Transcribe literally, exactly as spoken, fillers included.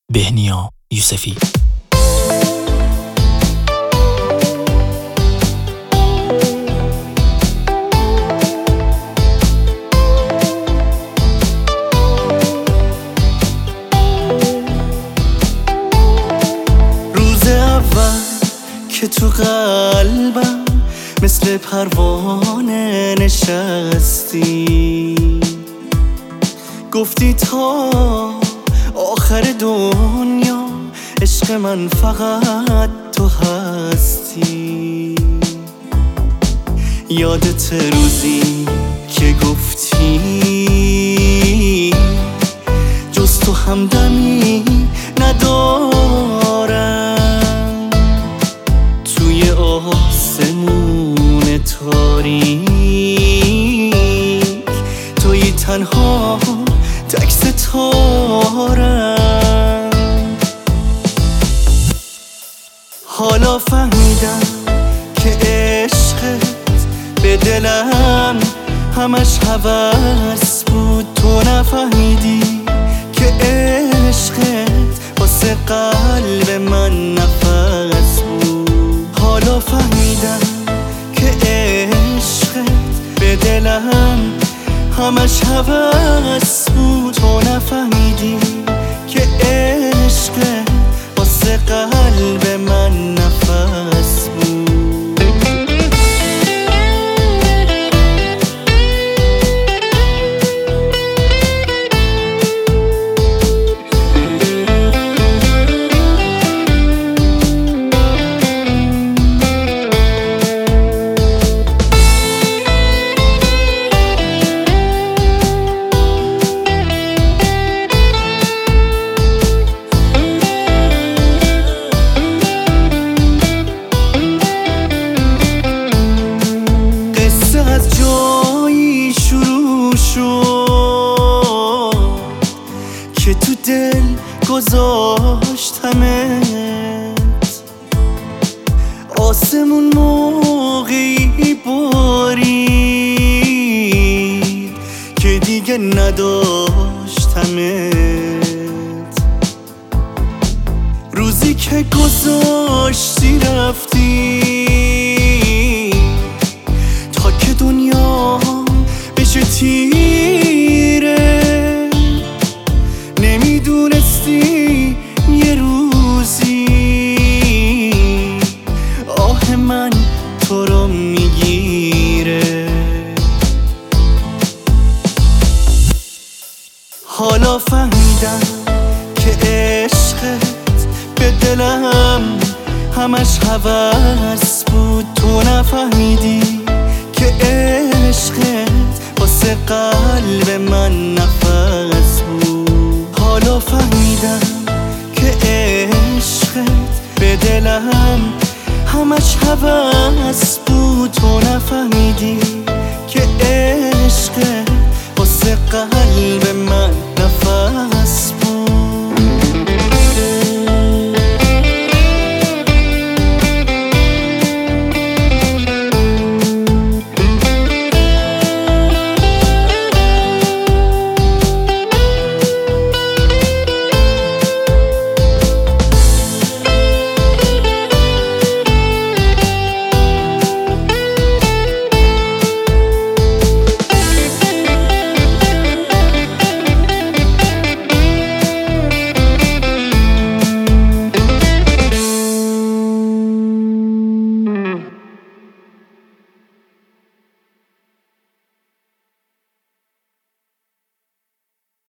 بهنیا یوسفی. روز اول که تو قلبم مثل پروانه نشستی، گفتی تا آخر دنیا عشق من فقط تو هستی. یادت روزی که گفتی جز تو همدمی ندارم، توی آسمون تاریک توی تنها تک ستارم. حالا فهمیدم که عشقت به دلم همش هوس بود، تو نفهمیدی که عشقت واسه قلب من نفس بود. حالا فهمیدم که عشقت به دلم همش هوس بود، تو نفهمیدی که عشقت واسه قلب من نفس بود. از جایی شروع شد که تو دل گذاشتمت، آسمون موقعی بارید که دیگه نداشتمت. روزی که گذاشتی رفتی تا که دنیا بشه تیره، نمیدونستی یه روزی آه من تو رو میگیره. حالا فهمیدم که عشقت به دلم همش هوس بود، تو نفهمیدی که عشقت واسه قلب من نفس بود. حالا فهمیدم که عشقت به دلم همش هوس بود، تو نفهمیدی که عشقت واسه قلب من نفس بود.